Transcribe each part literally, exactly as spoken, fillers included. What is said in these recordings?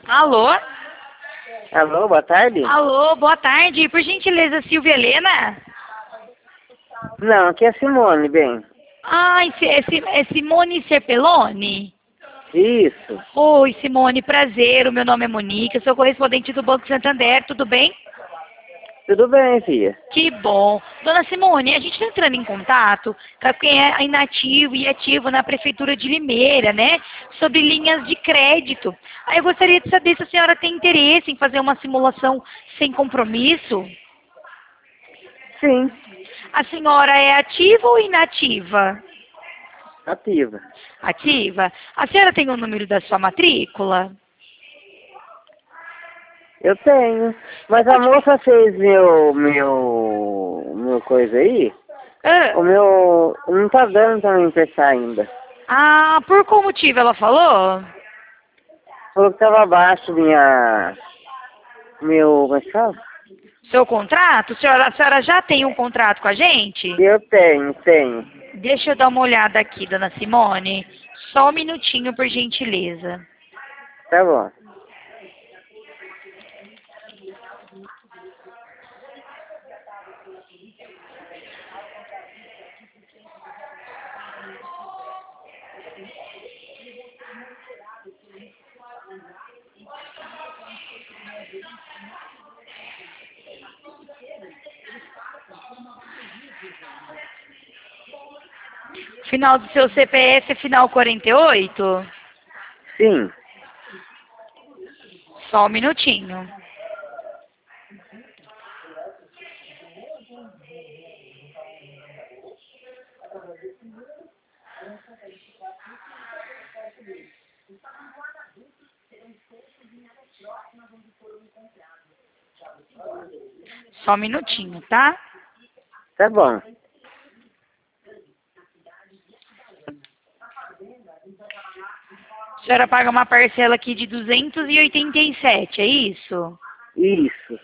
Alô? Alô, boa tarde? Alô, boa tarde. Por gentileza, Silvia Helena? Não, aqui é Simone, bem. Ah, esse, esse, é Simone Serpeloni? Isso. Oi, Simone, prazer. O meu nome é Monique, eu sou correspondente do Banco Santander, tudo bem? Tudo bem, filha? Que bom. Dona Simone, a gente está entrando em contato com quem é inativo e ativo na Prefeitura de Limeira, né? Sobre linhas de crédito. Aí eu gostaria de saber se a senhora tem interesse em fazer uma simulação sem compromisso. Sim, A senhora é ativa ou inativa? ativa. Ativa. A senhora tem o número da sua matrícula? Eu tenho. Você Mas a pode... moça fez meu, meu, meu coisa aí. Ah, O meu, não tá dando pra me emprestar ainda. ah, por qual motivo ela falou? Falou que tava abaixo minha, meu, como é que fala? Seu contrato? A senhora, a senhora já tem um contrato com a gente? Eu tenho, tenho. Deixa eu dar uma olhada aqui, dona Simone. Só um minutinho, por gentileza. Tá bom. Final do seu C P F é final quarenta e oito? Sim. Só um minutinho. Só um minutinho, tá? Tá bom. A senhora paga uma parcela aqui de duzentos e oitenta e sete, é isso? Isso.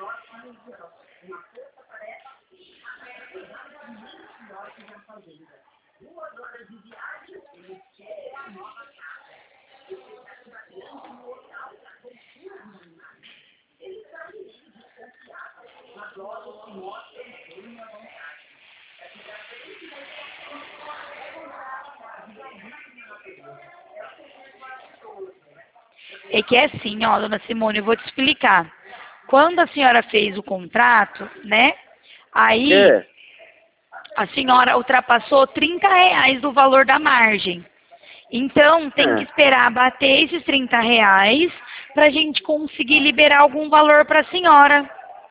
É que é assim, ó, dona Simone, eu vou te explicar. Quando a senhora fez o contrato, né? Aí É. a senhora ultrapassou trinta reais do valor da margem. Então, tem que Ah. esperar bater esses trinta reais para a gente conseguir liberar algum valor para a senhora.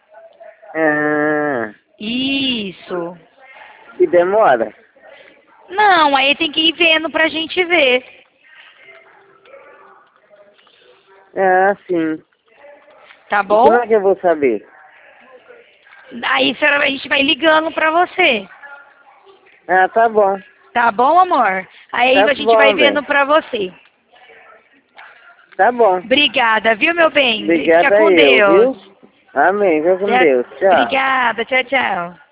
Ah. Isso. E demora? Não, aí tem que ir vendo para a gente ver. Ah, sim. Tá E como bom? é que eu vou saber? Aí a senhora- a gente vai ligando para você. Ah, tá bom. Tá bom, amor? Aí Tá a gente vai bom, vendo bem. para você. Tá bom. Obrigada, viu, meu bem? Fica Obrigada com eu, Deus. viu? Amém. Fica com Tchau- Deus. Tchau. Obrigada, tchau, tchau.